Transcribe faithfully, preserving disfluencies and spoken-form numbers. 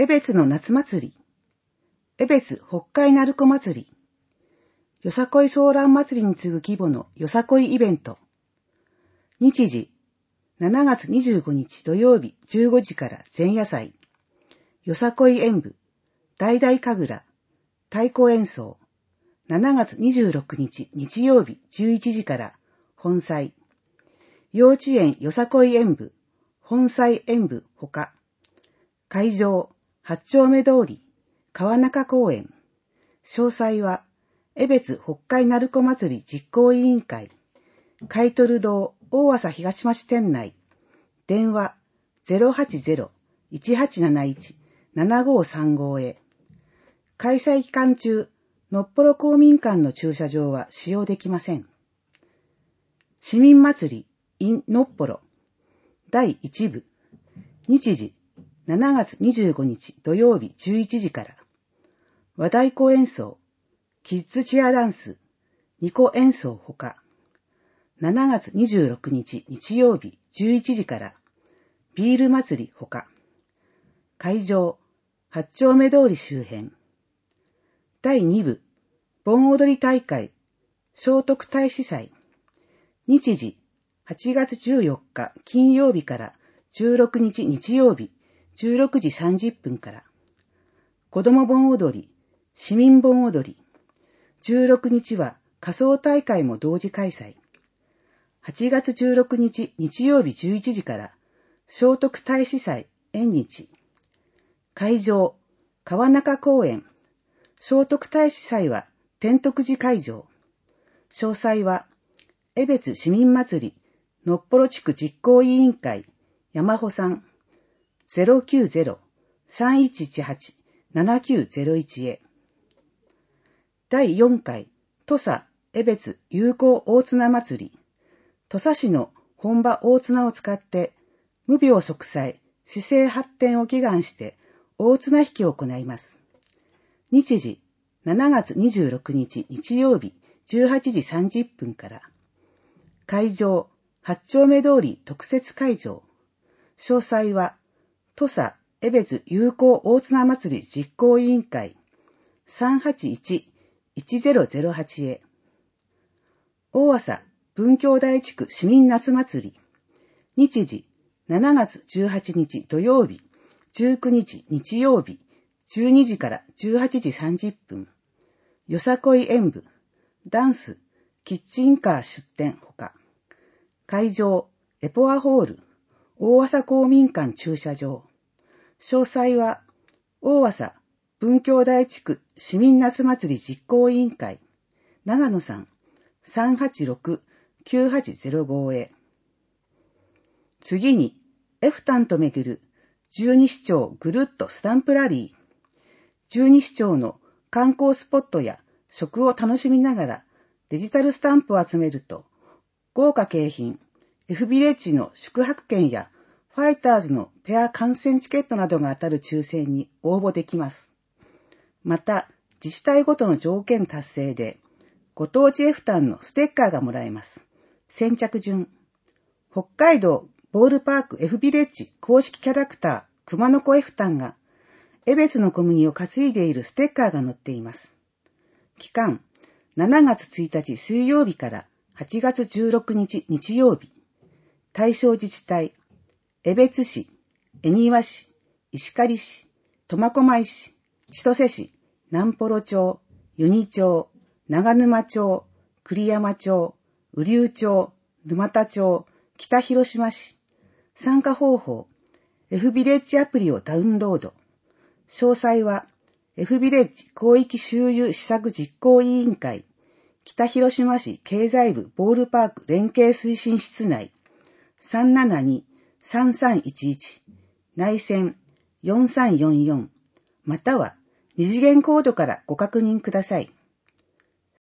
江別の夏祭り、江別北海鳴子祭り、よさこいソーラン祭りに次ぐ規模のよさこいイベント。日時、しちがつにじゅうごにち土曜日じゅうごじから前夜祭。よさこい演舞、大々神楽、太鼓演奏。しちがつにじゅうろくにち日曜日じゅういちじから本祭。幼稚園よさこい演舞、本祭演舞ほか。会場、八丁目通り、川中公園。詳細は、江別北海鳴子祭り実行委員会、買取堂大浅東町店内、電話 ゼロはちゼロ いちはちなないち ななごさんご へ。開催期間中、のっぽろ公民館の駐車場は使用できません。市民祭り in のっぽろだいいち部、日時しちがつにじゅうごにち土曜日じゅういちじから、和太鼓演奏、キッズチアダンス、二胡演奏ほか、しちがつにじゅうろくにち日曜日じゅういちじから、ビール祭りほか、会場、八丁目通り周辺。だいに部、盆踊り大会、聖徳太子祭。日時、はちがつじゅうよっか金曜日からじゅうろくにち日曜日、じゅうろくじさんじゅっぷんから。子ども盆踊り、市民盆踊り。じゅうろくにちは仮装大会も同時開催。はちがつじゅうろくにち日曜日じゅういちじから聖徳太子祭縁日。会場、川中公園。聖徳太子祭は天徳寺会場。詳細は、江別市民祭りのっぽろ地区実行委員会山穂さん ゼロきゅうゼロ さんいちいちはち ななきゅうゼロいち へ。だいよんかい土佐江別友好大綱祭り。土佐市の本場大綱を使って無病息災、市政発展を祈願して大綱引きを行います。日時、しちがつにじゅうろくにち日曜日じゅうはちじさんじゅっぷんから。会場、八丁目通り特設会場。詳細は、土佐江別友好大綱祭り実行委員会さんはちいち いちゼロゼロはち へ。大浅文教台地区市民夏祭り。日時、しちがつじゅうはちにち土曜日、じゅうくにち日曜日、じゅうにじからじゅうはちじさんじゅっぷん。よさこい演舞、ダンス、キッチンカー出店ほか。会場、エポアホール、大浅公民館駐車場。詳細は、大浅文教台地区市民夏祭り実行委員会、長野さん、さんはちろく きゅうはちゼロご へ。次に、エフタンと巡る十二指腸ぐるっとスタンプラリー。十二指腸の観光スポットや食を楽しみながらデジタルスタンプを集めると、豪華景品、F ビレッジの宿泊券やファイターズのペア観戦チケットなどが当たる抽選に応募できます。また、自治体ごとの条件達成で、ご当地 F タンのステッカーがもらえます。先着順。北海道ボールパーク F ビレッジ公式キャラクター熊の子 F タンが、江別の小麦を担いでいるステッカーが載っています。期間、しちがつついたち水曜日からはちがつじゅうろくにち日曜日。対象自治体、江別市、恵庭市、石狩市、苫小牧市、千歳市、南幌町、湯仁町、長沼町、栗山町、雨竜町、沼田町、北広島市。参加方法、F ビレッジアプリをダウンロード。詳細は、F ビレッジ広域周遊施策実行委員会、北広島市経済部ボールパーク連携推進室内、さんななに さんさんいちいち、内線よんさんよんよん、または二次元コードからご確認ください。